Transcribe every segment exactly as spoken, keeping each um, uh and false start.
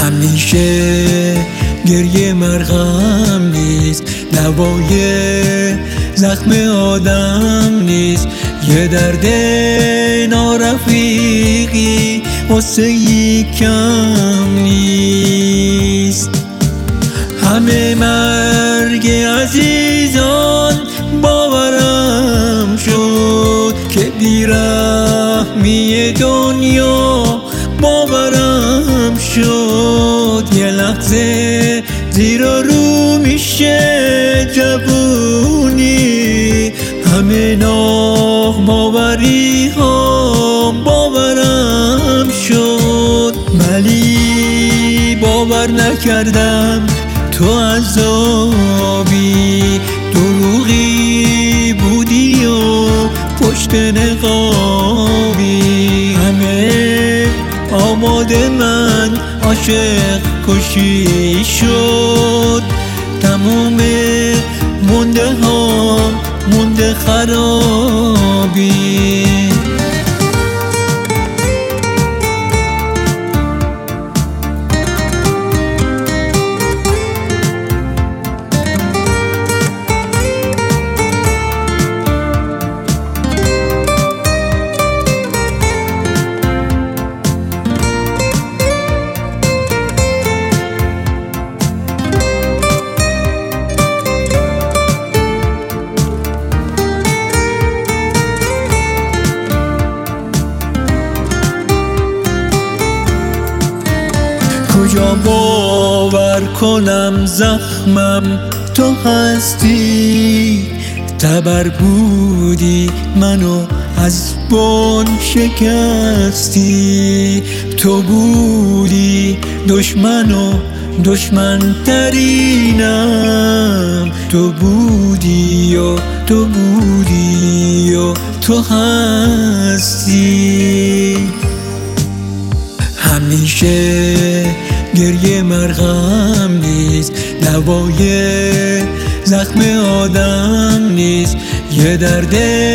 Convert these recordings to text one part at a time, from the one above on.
همیشه گریه مرهم نیست، دوای زخم آدم نیست. یه درد نارفیقی واسه کم نیست. همه مرگ عزیزان باورم شد که بیرحمی دنیا باورم شد. یه لحظه زیر و رو میشه جوونی، همه ناغماوری ها باورم شد. ولی باور نکردم تو عذابی، دروغی بودی و پشت نقابی. همه آماده من عاشق کشی شد، تموم مونده ها مونده خرابی. کجا باور کنم زخمم تو هستی؟ تبر بودی منو از بن شکستی. تو بودی دشمن و دشمن ترینم، تو بودی و تو بودی و تو هستی. همیشه گریه مرهم نیست، دوای زخم آدم نیست. یه درد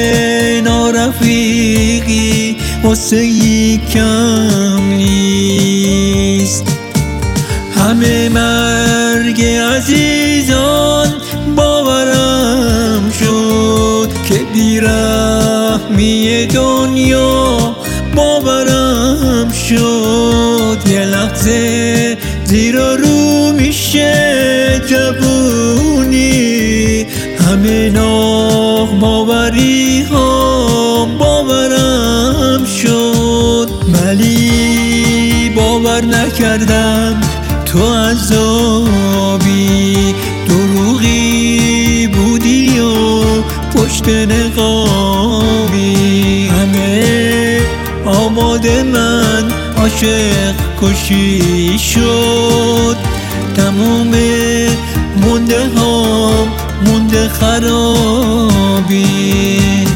نارفیقی واسه کم نیست. همه مرگ عزیزان باورم شد که بیرحمی دنیا باورم شد. یه لحظه زیر و رو میشه جوونی، همه ناغماوری ها باورم شد. ولی باور نکردم تو عذابی، دروغی بودی و پشت نقابی. همه آماده من عاشق کشی شد، تموم مونده ها مونده خرابی.